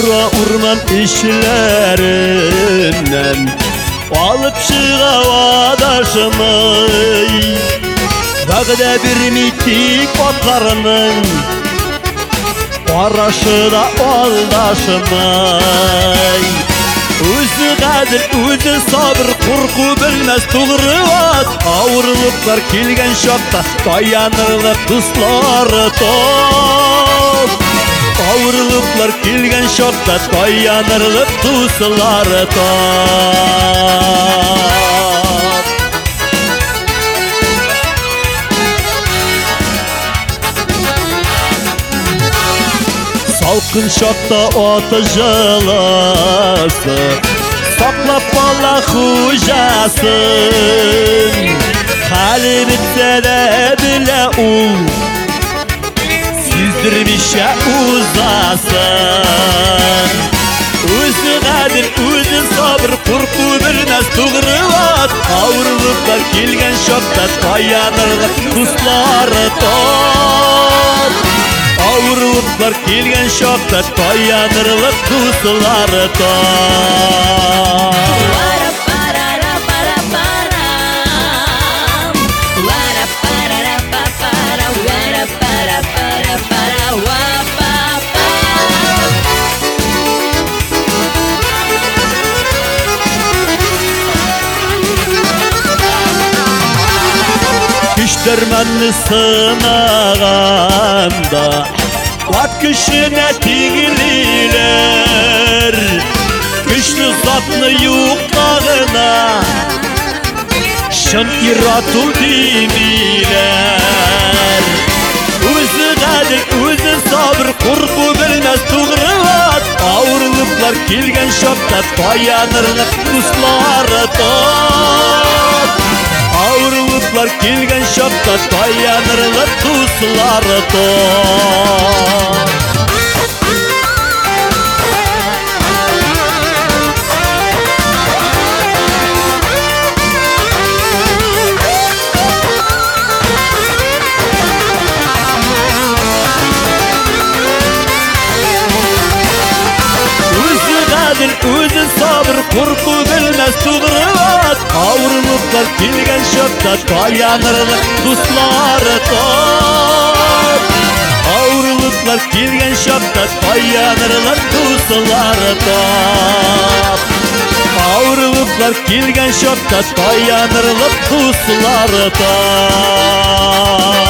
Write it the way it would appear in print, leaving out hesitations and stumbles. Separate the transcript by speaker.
Speaker 1: Toyra urman işlerinden alıp çığa adaşımı Dağda bir mitik otlarının Qaraşı da aldaşımı Özü qadir, özü sabır, qurqu bilmez tuğrıvat Ağırlıklar kelgen şokta dayanırlık tuzları top Ağırlıklar kelgen şokta dayanırlık tuzları top Salkın şokta otajılası Saklap bala hujasın Hali bitse de bile Süzdürmüşe uzasın Özü qadir, özü sabır, qurqu bilmez tuğrıvat Ağırlıklar kelgen şokta dayanırlık tuzları top Ağırlıklar kelgen şokta dayanırlık tuzları top Düştürmenli sınağanda Vat güçüne tigililer Güçlü zatlı yuqağına Şın iratul demiler Özü qadir, özü sabır, qurqu bilmez tuğrıvat Ağırlıklar kelgen şokta dayanırlık tuzları top Ağırlıklar kelgen şokta dayanırlık tuzları top Özü sabır, qurqu bilmez tuğrıvat Ağırlıklar kelgen şokta dayanırlık tuzları top Ağırlıklar kelgen şokta dayanırlık tuzları top Ağırlıklar kelgen şokta dayanırlık tuzları top